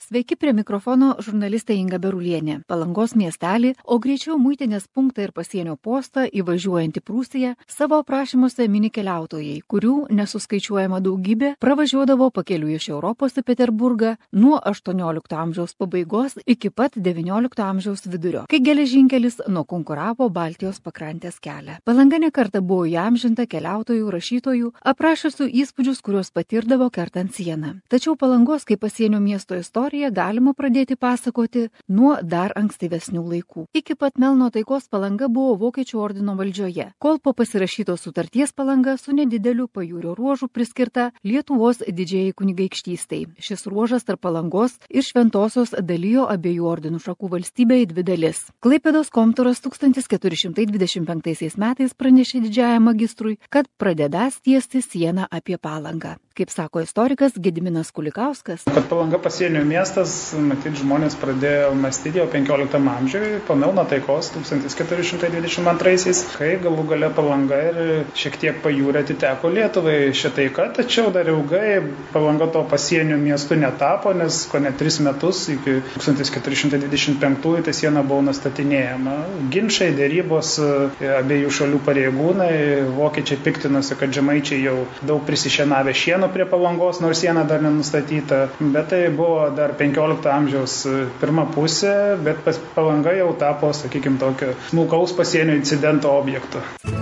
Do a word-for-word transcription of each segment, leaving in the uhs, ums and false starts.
Sveiki, prie mikrofono žurnalistė Inga Berulienė. Palangos miestelį, o greičiau muitinės punktą ir pasienio postą įvažiuojant į Prūsiją, savo aprašymuose mini keliautojai, kurių nesuskaičiuojama daugybė pravažiuodavo pakeliui iš Europos į Peterburgą nuo aštuoniolikto amžiaus pabaigos iki pat devyniolikto amžiaus vidurio, kai geležinkelis nuo konkuravo Baltijos pakrantės kelią. Palanga ne kartą buvo įamžinta keliautojų, rašytojų, aprašusių įspūdžius, kuriuos patirdavo kertant sieną. Tačiau Palangos kaip pasienio miesto istorija galima pradėti pasakoti nuo dar ankstyvesnių laikų. Iki pat Melno taikos Palanga buvo Vokiečių ordino valdžioje, kol po pasirašytos sutarties Palanga su nedideliu pajūrio ruožu priskirta Lietuvos didžiajai kunigaikštystei. Šis ruožas tarp Palangos ir Šventosios dalijo abiejų ordinų šakų valstybę į dvi dalis. Klaipėdos komturas tūkstantis keturi šimtai dvidešimt penktaisiais metais pranešė didžiajam magistrui, kad pradedąs tiesti sieną apie Palangą. Kaip sako istorikas Gediminas Kulikauskas, kad Palanga pasienio miestas, matyt, žmonės pradėjo mąstyti jau penkioliktam amžiuje, po Melno taikos tūkstantis keturi šimtai dvidešimt antraisiais, kai galų gale Palanga ir šiek tiek pajūrė atiteko Lietuvai ši taika, tačiau dar ilgai Palanga to pasienio miestu netapo, nes ko ne tris metus iki tūkstantis keturi šimtai dvidešimt penktųjų ta siena buvo nustatinėjama. Ginčai, dėrybos, abiejų šalių pareigūnai, vokiečiai piktinosi, kad žemaičiai jau daug prisišienavę šieno prie Palangos, nors siena dar nenustatyta, bet tai buvo dar penkiolikto amžiaus pirma pusė, bet Palanga jau tapo, sakykime, tokio smulkaus pasienio incidento objektu.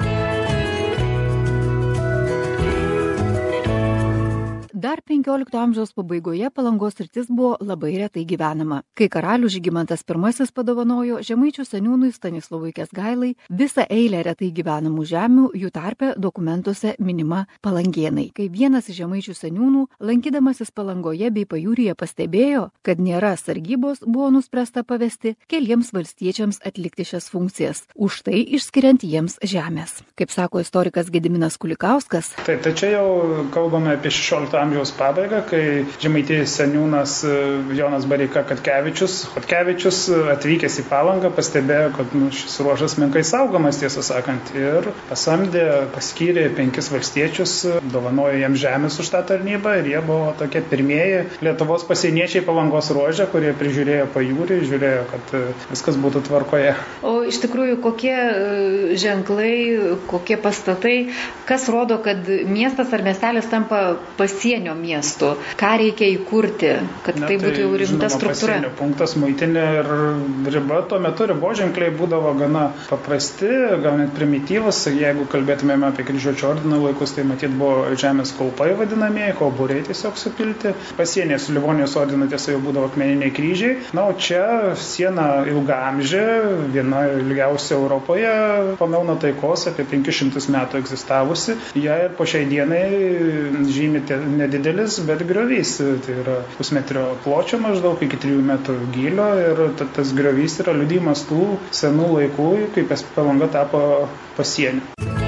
Dar penkiolikto amžiaus pabaigoje Palangos sritis buvo labai retai gyvenama. Kai karalius Žygimantas pirmasis padovanojo žemaičių seniūnui Stanislovui Kęsgailai visą eilę retai gyvenamų žemių, jų tarpe dokumentuose minima Palangėnai. Kai vienas iš žemaičių seniūnų, lankydamasis Palangoje bei pajūryje, pastebėjo, kad nėra sargybos, buvo nuspręsta pavesti keliems valstiečiams atlikti šias funkcijas, už tai išskiriant jiems žemės. Kaip sako istorikas Gediminas Kulikauskas, Taip, tai čia jau kalbame apie šešiolikto amžiaus pabaigą, kai žemaitijos seniūnas Jonas Bareika Katkevičius, Katkevičius atvykęs į Palangą pastebėjo, kad nu, šis ruožas menkai saugomas, tiesą sakant, ir pasamdė, paskyrė penkis valstiečius, dovanojo jiems žemės už tą tarnybą ir jie buvo tokie pirmieji Lietuvos pasieniečiai Palangos ruože, kurie prižiūrėjo pajūrį, žiūrėjo, kad viskas būtų tvarkoje. O iš tikrųjų, kokie ženklai, kokie pastatai, kas rodo, kad miestas ar miestelis tampa pasienio miestu? Ką reikia įkurti, kad Na, tai būtų jau rimta žinoma, struktūra? Pasienio punktas, muitinė ir riba. Tuo metu riboženkliai būdavo gana paprasti, gal net primityvus. Jeigu kalbėtumėme apie Kryžiuočio ordino laikus, tai matyt buvo žemės kaupai vadinamieji, kauburiai tiesiog supilti. Pasienyje su Livonijos ordinu tiesa jau būdavo akmeniniai kryžiai. Na, o čia siena ilgaamžė, viena ilgiausia Europoje, po Melno taikos apie penkis šimtus metų egzistavusi. Ja ir po šiai dienai žymi nedidelis, bet griovys. Tai yra pusmetrio pločio maždaug iki trijų metrų gylio ir tas griovys yra liudijimas tų senų laikų, kaip Palanga tapo pasieniu.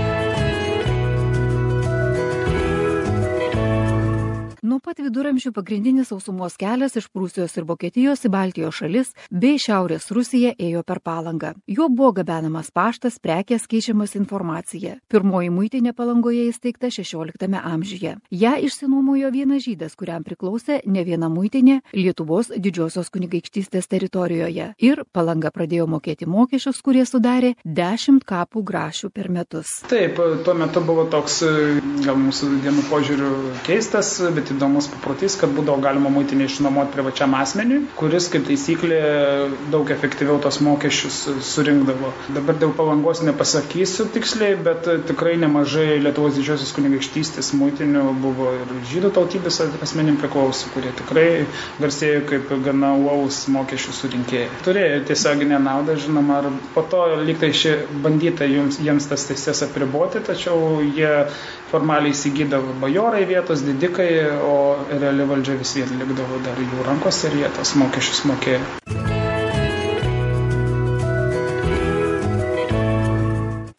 Nuo pat viduramžių pagrindinis sausumos kelias iš Prūsijos ir Vokietijos į Baltijos šalis bei Šiaurės Rusiją ėjo per Palangą. Juo buvo gabenamas paštas, prekės, keičiamas informacija. Pirmoji muitinė Palangoje įsteigta šešioliktame amžiuje. Ja išsinuomojo vienas žydas, kuriam priklausė ne viena muitinė Lietuvos didžiosios kunigaikštystės teritorijoje. Ir Palanga pradėjo mokėti mokesčius, kurie sudarė dešimt kapų grašių per metus. Taip, tuo metu buvo toks, gal mūsų dienų požiūrių keistas, bet įdomus paprotys, kad būdavo galima muitinę išnuomoti privačiam asmeniui, kuris, kaip taisyklė, daug efektyviau tos mokesčius surinkdavo. Dabar dėl Palangos nepasakysiu tiksliai, bet tikrai nemažai Lietuvos didžiosios kunigaikštystės muitinių buvo ir žydų tautybės asmenim priklausė, kurie tikrai garsėjo kaip gana uolūs mokesčių surinkėjai. Turėjo tiesioginę naudą, žinoma, ar po to lygtai ši bandyta jums, jiems tas teises apriboti, tačiau jie formaliai įsigydavo bajorai vietos, didikai, o reali valdžia vis vien likdavo dar jų rankose ir jie tos mokesčius mokėjo. Kai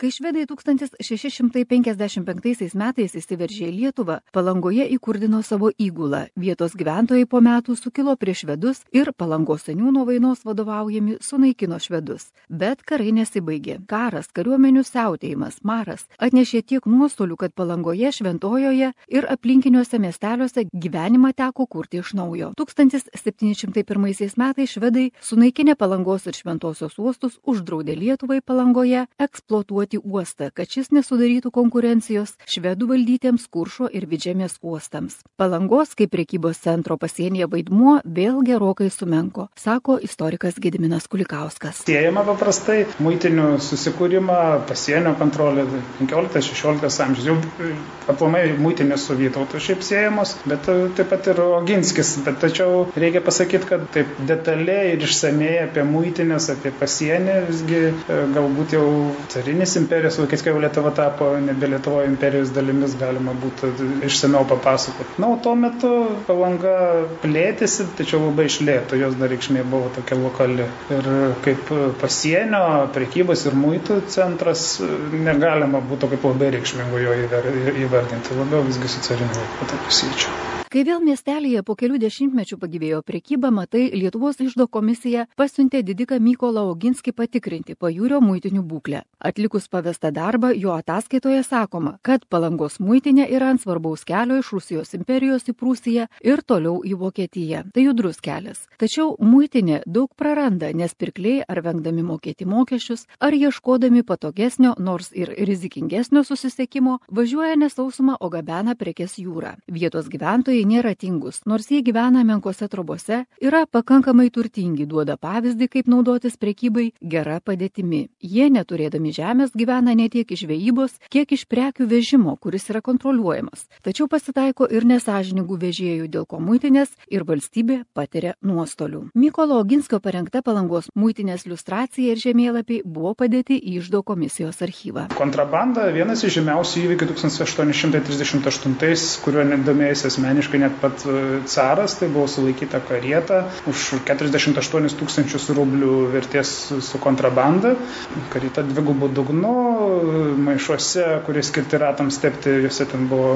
Kai švedai tūkstantis šeši šimtai penkiasdešimt penktaisiais metais įsiveržė į Lietuvą, Palangoje įkurdino savo įgulą. Vietos gyventojai po metų sukilo prieš švedus ir Palangos seniūno Vainos vadovaujami sunaikino švedus. Bet karai nesibaigė. Karas, kariuomenių siautėjimas, maras atnešė tiek nuostolių, kad Palangoje, Šventojoje ir aplinkiniuose miesteliuose gyvenimą teko kurti iš naujo. tūkstantis septyni šimtai pirmaisiais metais švedai sunaikinę Palangos ir Šventosios uostus uždraudė Lietuvai Palangoje eksploatuoti uostą, kad šis nesudarytų konkurencijos švedų valdytiems Kuršo ir Vidžemės uostams. Palangos kaip prekybos centro pasienyje vaidmuo vėl gerokai sumenko, sako istorikas Gediminas Kulikauskas. Siejama paprastai muitinių susikūrimą, pasienio kontrolę penkioliktas šešioliktas amžius. Jau aplamai muitinės su Vytautu šiaip siejamos, bet taip pat ir Oginskis. Bet tačiau reikia pasakyti, kad taip detaliai ir išsamei apie muitinės, apie pasienį visgi galbūt jau carinės imperijos laikais, kai jau Lietuva tapo nebe Lietuvoje imperijos dalimis, galima būtų išsamiau papasakoti. Na, o tuo metu Palanga plėtėsi, tačiau labai iš lėto, jos dar reikšmė buvo tokia lokali. Ir kaip pasienio, prekybos ir muitų centras negalima būtų kaip labai reikšmingo jo įvardinti, labiau visgi su cariniu laikotarpiu siečiau. Kai vėl miestelėje po kelių dešimtmečių pagyvėjo prekyba, matai, Lietuvos iždo komisija pasiuntė didiką Mykolą Oginskį patikrinti pajūrio muitinių būklę. Atlikus pavestą darbą, jo ataskaitoje sakoma, kad Palangos muitinė yra ant svarbaus kelio iš Rusijos imperijos į Prūsiją ir toliau į Vokietiją. Tai judrus kelias. Tačiau muitinė daug praranda, nes pirkliai ar vengdami mokėti mokesčius, ar ieškodami patogesnio, nors ir rizikingesnio susisiekimo, važiuoja ne sausuma, o gabena prekes jūrą. Vietos gyventojai nėra tingus, nors jie gyvena menkose trobose, yra pakankamai turtingi, duoda pavyzdį, kaip naudotis prekybai gera padėtimi. Jie, neturėdami žemės, gyvena ne tiek iš žvejybos, kiek iš prekių vežimo, kuris yra kontroliuojamas. Tačiau pasitaiko ir nesažiningų vežėjų, dėl ko muitinės ir valstybė patiria nuostolių. Mykolo Oginskio parengta Palangos muitinės iliustracija ir žemėlapiai buvo padėti į iždo komisijos archyvą. Kontrabanda vienas iš žymiausių įvykių tūkstantis aštuoni šimtai trisdešimt aštuntais, kuriuo domėjosi asmeniškai net pat caras, tai buvo sulaikyta karieta už keturiasdešimt aštuonis tūkstančius rublių vertės su kontrabanda. Karieta dvigubų dugnu, maišuose, kurie skirti ratams tepti, juose ten buvo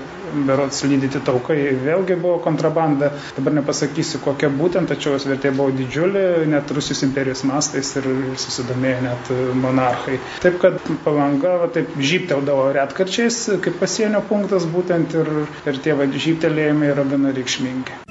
berods lydyti taukai, vėlgi buvo kontrabanda. Dabar nepasakysiu, kokia būtent, tačiau jos vertė buvo didžiulė, net Rusijos imperijos mastais ir susidomėjo net monarchai. Taip, kad Palanga va, taip žypteldavo retkarčiais, kaip pasienio punktas būtent ir, ir tie va, žyptelėjimai yra gana reikšmingi.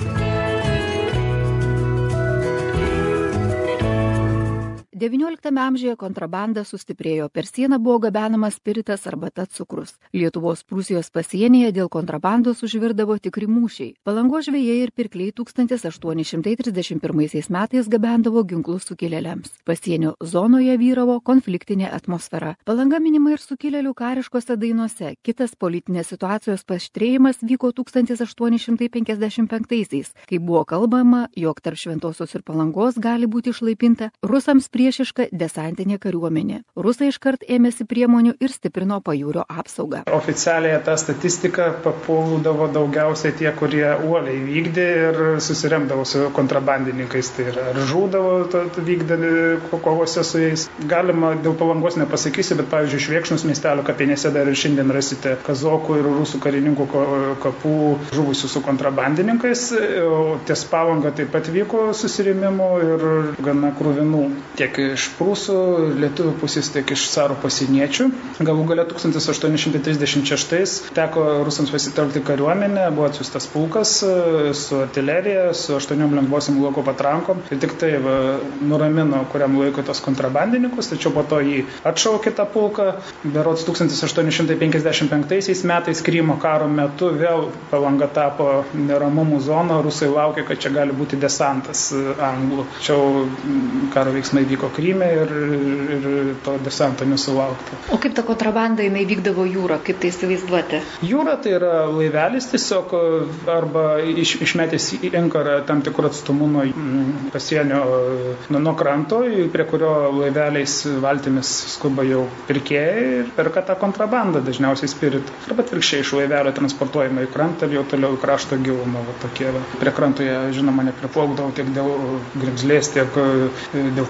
devynioliktame amžiuje kontrabanda sustiprėjo, per sieną buvo gabenamas spiritas arbata cukrus. Lietuvos Prūsijos pasienyje dėl kontrabandos užvirdavo tikri mūšiai. Palangos žvejai ir pirkliai tūkstantis aštuoni šimtai trisdešimt pirmaisiais metais gabendavo ginklus sukilėliams. Pasienio zonoje vyravo konfliktinė atmosfera. Palanga minima ir sukilėlių kariškose dainose. Kitas politinės situacijos paaštrėjimas vyko tūkstantis aštuoni šimtai penkiasdešimt penktaisiais, kai buvo kalbama, jog tarp Šventosios ir Palangos gali būti išlaipinta rusams prie priešiška desantinė kariuomenė. Rusai iškart ėmėsi priemonių ir stiprino pajūrio apsaugą. Oficialiai tą statistiką papuldavo daugiausiai tie, kurie uoliai vykdė ir susiremdavo su kontrabandininkais. Tai yra, ar žūdavo vykdami kovose su jais. Galima dėl Palangos nepasakysiu, bet pavyzdžiui, Švėkšnus miestelio kapinėse dar ir šiandien rasite kazokų ir rusų karininkų kapų žuvusių su kontrabandininkais. O ties Palanga taip pat vyko susirėmimų ir gana kruvinų. Tiek iš prūsų, lietuvių pusės, tiek iš caro pasieniečių. Galų gale tūkstantis aštuoni šimtai trisdešimt šeštais teko rusams pasitelkti kariuomenę, buvo atsiųstas pulkas su artilerija, su aštuoniom lengvosiam lauko patrankom. Ir tik tai va, nuramino kuriam laikui tos kontrabandininkus, tačiau po to jį atšaukė tą pulką. Berods tūkstantis aštuoni šimtai penkiasdešimt penktaisiais metais Krymo karo metu vėl Palanga tapo neramumų zona, rusai laukė, kad čia gali būti desantas anglų. Tačiau karo veiksmai vyko Kryme ir, ir to desanto nesulaukta. O kaip ta kontrabanda jinai vykdavo jūra, kaip tai įsivaizduoti? Jūra tai yra laivelis tiesiog arba iš, išmetęs į inkarą tam tikrų atstumų nuo pasienio nuo, nuo kranto, prie kurio laiveliais valtimis skuba jau pirkėjai ir perka tą kontrabandą, dažniausiai spiritų. Arba atvirkščiai iš laivelio transportuojama į krantą ir jau toliau į krašto gilumą. Va, tokie, va. Prie kranto jie, žinoma, nepriplaukdavo tiek dėl grimzlės, tiek dėl pavojaus,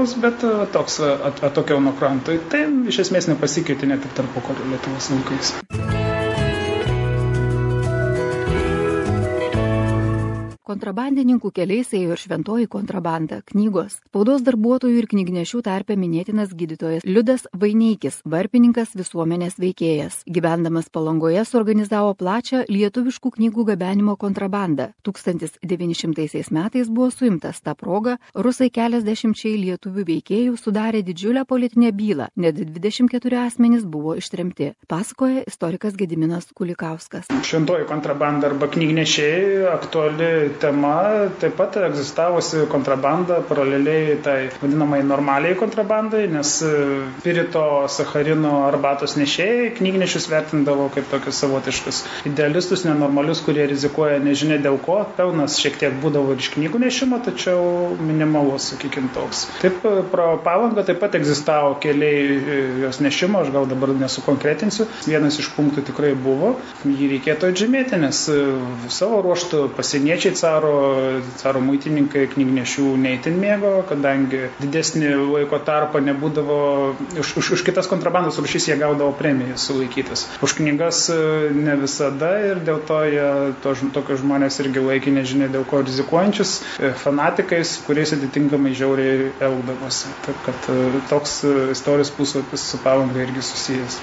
Vilniaus, bet toks atokiau nuo kranto. Tai iš esmės nepasikeitė net ir tarpukario Lietuvos laikais. Kontrabandininkų keliais ėjo ir šventoji kontrabanda – knygos. Spaudos darbuotojų ir knygnešių tarpe minėtinas gydytojas Liudas Vaineikis, varpininkas, visuomenės veikėjas. Gyvendamas Palangoje suorganizavo plačią lietuviškų knygų gabenimo kontrabandą. tūkstantis devyni šimtai metais buvo suimtas. Ta proga rusai keliasdešimčiai lietuvių veikėjų sudarė didžiulę politinę bylą. Net dvidešimt keturi asmenys buvo ištremti. Pasakoja istorikas Gediminas Kulikauskas. Šventoji kontrabanda arba knygnešiai aktuali tema, taip pat egzistavusi kontrabanda paraleliai tai vadinamai normaliai kontrabandai, nes spirito, sacharino arbatos nešėjai knygnešius vertindavo kaip tokius savotiškus idealistus, nenormalius, kurie rizikuoja nežinia dėl ko. Pelnas šiek tiek būdavo ir iš knygų nešimo, tačiau minimalus, sakykime, toks. Taip, pro Palangą taip pat egzistavo keliai jos nešimo, aš gal dabar nesukonkretinsiu. Vienas iš punktų tikrai buvo, jį reikėtų atžymėti, nes savo ruoštų pasieniečiai Caro, caro muitininkai knygnešių neįtin mėgo, kadangi didesnį laiko tarpą nebūdavo, už, už, už kitas kontrabandos rūšis jie gaudavo premijas sulaikytas. Už knygas ne visada ir dėl to jie to, tokius žmonės irgi laikė nežinia dėl ko rizikuojančius fanatikais, kuriais atitinkamai žiauriai elgdavosi. Taip kad toks istorijos puslapis su Palanga irgi susijęs.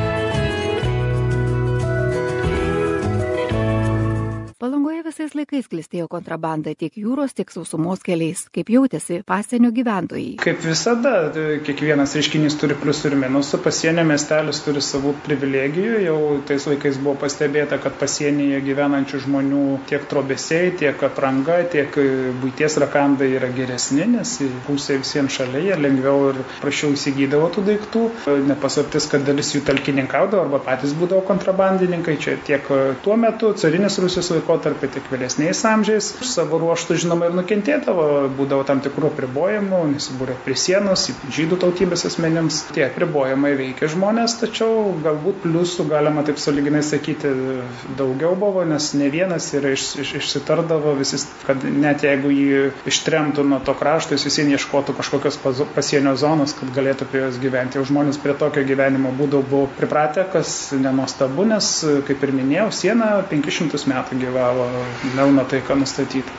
Palangoje visais laikais klestėjo kontrabanda tiek jūros, tiek sausumos keliais. Kaip jautėsi pasienio gyventojai? Kaip visada, kiekvienas reiškinys turi pliusų ir minusų. Pasienio miestelis turi savų privilegijų. Jau tais laikais buvo pastebėta, kad pasienyje gyvenančių žmonių tiek trobesiai, tiek apranga, tiek buities rakandai yra geresni, nes pusė visiems šalia, jie lengviau ir prašiau įsigydavo tų daiktų. Nepaslaptis, kad dalis jų talkininkaudavo arba patys būdavo kontrabandininkai. Čia tiek tuo metu carinės Rusijos laikotarpį, tiek vėlesniais amžiais. Savo ruoštų, žinoma, ir nukentėdavo, būdavo tam tikrų apribojimų, nesibūrė prie sienos, žydų tautybės asmenims. Tie apribojimai veikia žmonės, tačiau galbūt pliusų, galima taip sąlyginai sakyti, daugiau buvo, nes ne vienas ir iš, iš, išsitardavo visi, kad net jeigu jį ištremtų nuo to krašto, jis visien ieškotų kažkokios pasienio zonos, kad galėtų prie jos gyventi. Jau žmonės prie tokio gyvenimo būdavo buvo pripratę, kas nenuostabu, nes, kaip ir minėjau, siena penkis šimtus metų gyvavo, Melno taika nustatyta.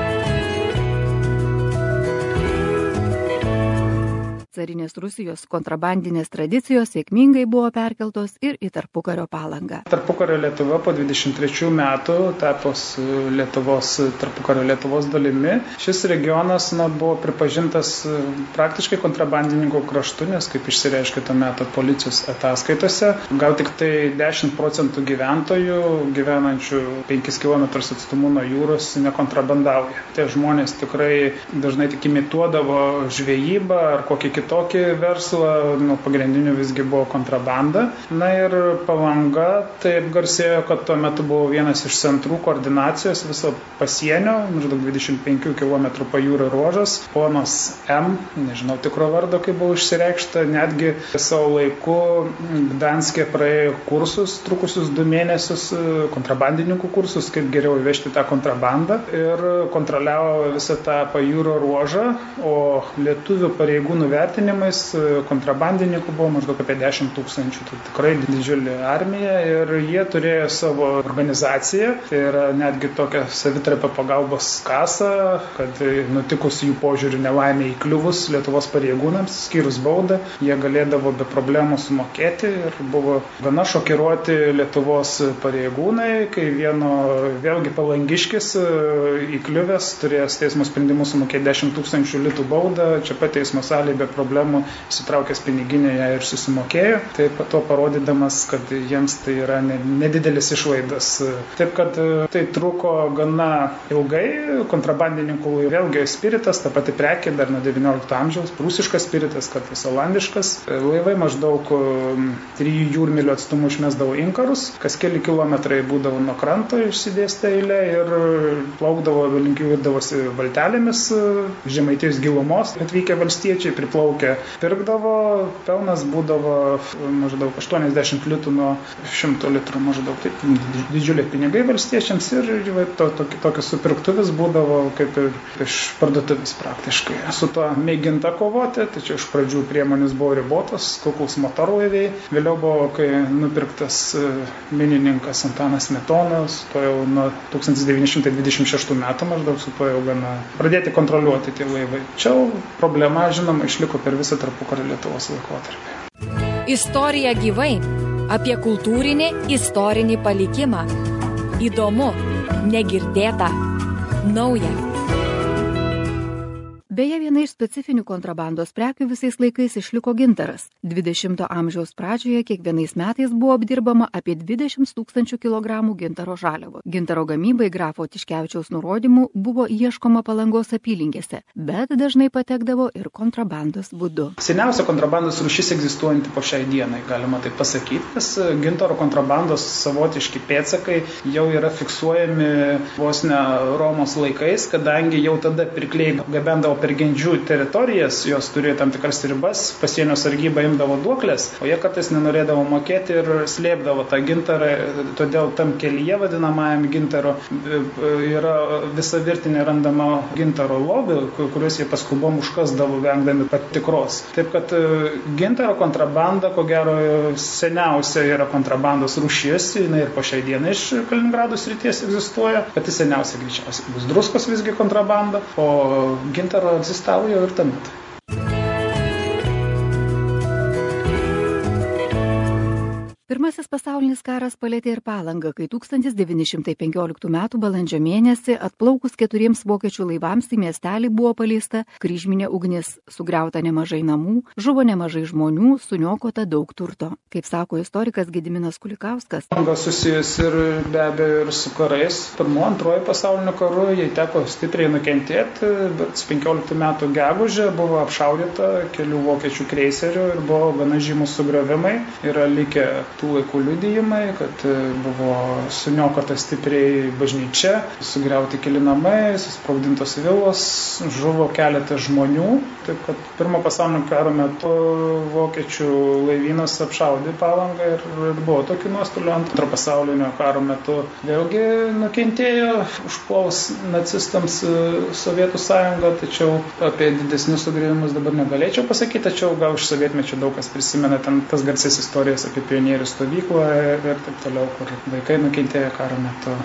Carinės Rusijos kontrabandinės tradicijos sėkmingai buvo perkeltos ir į tarpukario Palangą. Tarpukario Lietuva po dvidešimt trečių metų tapus Lietuvos, tarpukario Lietuvos dalimi. Šis regionas na, buvo pripažintas praktiškai kontrabandininkų kraštu, nes kaip išsireiškė to meto policijos ataskaitose, gal tik tai dešimt procentų gyventojų gyvenančių penkis kilometrus atstumu nuo jūros nekontrabandauja. Tie žmonės tikrai dažnai tik imituodavo žvejybą ar kokį kitą tokį verslą, nu, pagrindiniu visgi buvo kontrabanda. Na ir Palanga taip garsėjo, kad tuo metu buvo vienas iš centrų koordinacijos viso pasienio, maždaug dvidešimt penkių kilometrų pajūrio ruožas. Ponas M, nežinau tikro vardo, kaip buvo išsireikšta, netgi savo laiku Gdanske praėjo kursus, trukusius du mėnesius, kontrabandininkų kursus, kaip geriau įvežti tą kontrabandą ir kontroliavo visą tą pajūrio ruožą, o lietuvių pareigūnų vertinimais kontrabandininkų buvo maždaug apie dešimt tūkstančių. Tai tikrai didžiulė armija ir jie turėjo savo organizaciją. Tai yra netgi tokia savitarpio pagalbos kasa, kad nutikus jų požiūrių nelaimė įkliuvus Lietuvos pareigūnams, skyrus baudą, jie galėdavo be problemų sumokėti ir buvo gana šokiruoti Lietuvos pareigūnai, kai vieno vėlgi palangiškis įkliuvęs turėjęs teismo sprendimus sumokėti dešimt tūkstančių litų baudą, čia pat teismo salėje be problemų įsitraukęs piniginėje ir susimokėjo, taip pat to parodydamas, kad jiems tai yra nedidelis išlaidas. Taip kad tai truko gana ilgai, kontrabandininkų vėlgi spiritas, ta pati prekė dar nuo devyniolikto amžiaus, prūsiškas spiritas, kartais olandiškas. Laivai maždaug trijų jūrmylių atstumu išmesdavo inkarus, kas keli kilometrai būdavo nuo kranto išsidėstę eilė ir plaukdavo, link jų virdavosi valtelėmis, Žemaitijos gilumos atvykę valstiečiai priplaukė išplaukę pirkdavo, pelnas būdavo maždaug aštuoniasdešimt litų nuo šimto litrų maždaug. Tai didžiuliai pinigai valstiečiams ir to, to, tokios supirktuvis būdavo kaip ir iš parduotuvės praktiškai. Su to mėginta kovoti, tačiau iš pradžių priemonės buvo ribotos, kuklūs motorlaiviai. Vėliau buvo, kai nupirktas minininkas Antanas Smetonas, to jau nuo tūkstantis devyni šimtai dvidešimt šeštų metų maždaug su to jau gana pradėti kontroliuoti tie laivai. Čia problema, žinoma, išliko per visą tarpukario Lietuvos laikotarpį. Istorija gyvai. Apie kultūrinį, istorinį palikimą. Įdomu, negirdėta, nauja. Beje, viena iš specifinių kontrabandos prekių visais laikais išliko gintaras. dvidešimto amžiaus pradžioje kiekvienais metais buvo apdirbama apie dvidešimt tūkstančių kilogramų gintaro žaliavos. Gintaro gamybai grafo Tiškevičiaus nurodymų buvo ieškoma Palangos apylinkėse, bet dažnai patekdavo ir kontrabandos būdu. Seniausia kontrabandos rūšis egzistuojanti po šiai dienai, galima taip pasakyti, nes gintaro kontrabandos savotiški pėdsakai jau yra fiksuojami vos ne Romos laikais, kadangi jau tada pirkliai gabendavo per gendžių teritorijas, jos turėjo tam tikras ribas, pasienio sargyba imdavo duoklės, o jie kartais nenorėdavo mokėti ir slėpdavo tą gintarą, todėl tam kelyje vadinamajam gintaro yra visa virtinė randama gintaro lobių, kuriuos jie paskubom užkasdavo vengdami patikros. Taip kad gintaro kontrabanda, ko gero, seniausia yra kontrabandos rūšis, jinai ir po šiai dienai iš Kaliningrado srities egzistuoja, pati seniausia greičiausiai bus druskos visgi kontrabanda, o gintaro egzistavo jau ir tuomet. Pirmasis pasaulinis karas palėtė ir Palangą, kai tūkstantis devyni šimtai penkioliktų metų balandžio mėnesį atplaukus keturiems vokiečių laivams į miestelį buvo paleista kryžminė ugnis, sugriauta nemažai namų, žuvo nemažai žmonių, suniokota daug turto. Kaip sako istorikas Gediminas Kulikauskas. Palanga susijęs ir be abejo ir su karais. Pirmo, antrojo pasaulinio karu jai teko stipriai nukentėti, bet penkioliktų metų gegužę buvo apšaudyta kelių vokiečių kreiserių ir buvo gana žymus sugriovimai. Yra likę tų laikų liudijimai, kad buvo suniokota stipriai bažnyčia, sugriauti keli namai, susprogdintos vilos, žuvo keletas žmonių. Taip kad pirmo pasaulinio karo metu vokiečių laivynas apšaudė Palangą ir, ir buvo tokių nuostolių. Antro pasaulinio karo metu vėlgi nukentėjo užpuolus nacistams Sovietų sąjungą, tačiau apie didesnius sugrįvimus dabar negalėčiau pasakyti, tačiau gal iš sovietmečio daug kas prisimena ten tas garsias istorijas apie pionierių stovykloje ir taip toliau, kur vaikai nukentėjo karo metu.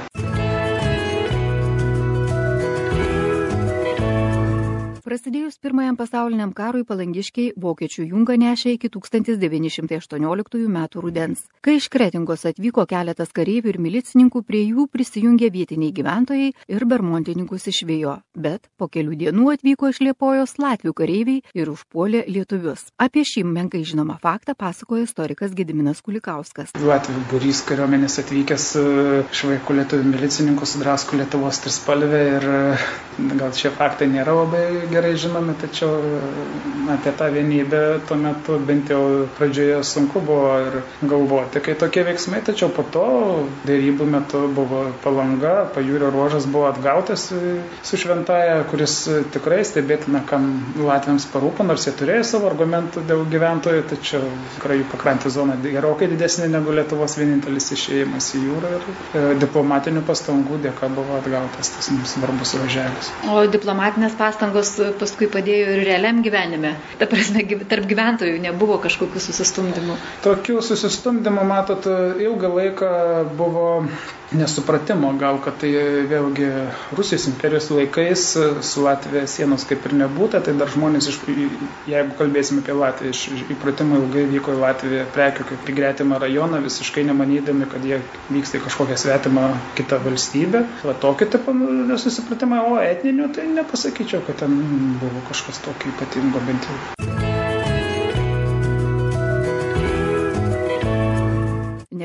Prasidėjus pirmajam pasauliniam karui palangiškiai vokiečių jungą nešė iki tūkstantis devyni šimtai aštuonioliktųjų metų rudens. Kai iš Kretingos atvyko keletas kareivių ir milicininkų, prie jų prisijungė vietiniai gyventojai ir bermontininkus išvijo. Bet po kelių dienų atvyko iš Liepojos latvių kareiviai ir užpuolė lietuvius. Apie šį menkai žinomą faktą pasakoja istorikas Gediminas Kulikauskas. Latvių būrys kariuomenės atvykęs išvaikų lietuvių milicininkų sudrasko Lietuvos trispalvę ir gal šie faktai nėra labai gerai žinomi, tačiau apie tą vienybę tuo metu bent jau pradžioje sunku buvo ir galvoti, kai tokie veiksmai, tačiau po to dėrybų metu buvo Palanga, pajūrio ruožas buvo atgautas su Šventaja, kuris tikrai stebėtina, kam latviams parūpo, nors jie turėjo savo argumentų dėl gyventojų, tačiau tikrai jų pakrantės zona gerokai didesnė negu Lietuvos vienintelis išėjimas į jūrą ir diplomatinių pastangų dėka buvo atgautas tas mums svarbus ruoželis. O diplomatinės pastangos paskui padėjo ir realiam gyvenime. Ta prasme, tarp gyventojų nebuvo kažkokių susistumdymų. Tokių susistumdymų, matot, ilgą laiką buvo nesupratimo, gal, kad tai vėlgi Rusijos imperijos laikais su Latvija sienos kaip ir nebūta, tai dar žmonės, iš, jeigu kalbėsime apie Latviją, iš įpratimų ilgai vyko į Latviją prekių kaip į gretimą rajoną, visiškai nemanydami, kad jie vyksta į kažkokią svetimą kitą valstybę. Va tokį tipą nesusipratimą, o etninių tai nepasakyčiau, kad ten buvo kažkas tokio ypatingo bent jau.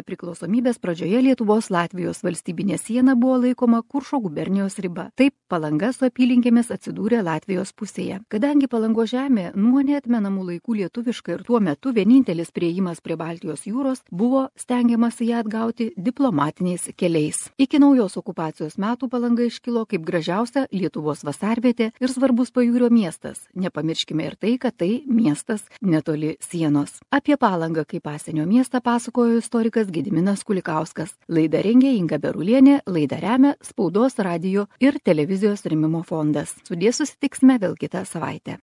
nepriklausomybės pradžioje Lietuvos Latvijos valstybinė siena buvo laikoma Kuršo gubernijos riba. Taip Palanga su apylinkėmis atsidūrė Latvijos pusėje. Kadangi Palangos žemė nuo neatmenamų laikų lietuviška ir tuo metu vienintelis priėjimas prie Baltijos jūros, buvo stengiamasi ją atgauti diplomatiniais keliais. Iki naujos okupacijos metų Palanga iškilo kaip gražiausia Lietuvos vasarvietė ir svarbus pajūrio miestas. Nepamirškime ir tai, kad tai miestas netoli sienos. Apie Palangą kaip pasienio miestą pasakojo istorikas Gediminas Kulikauskas. Laidą rengė Inga Berulienė, laidą remia Spaudos, radijo ir televizijos rėmimo fondas. Sudie susitiksime vėl kitą savaitę.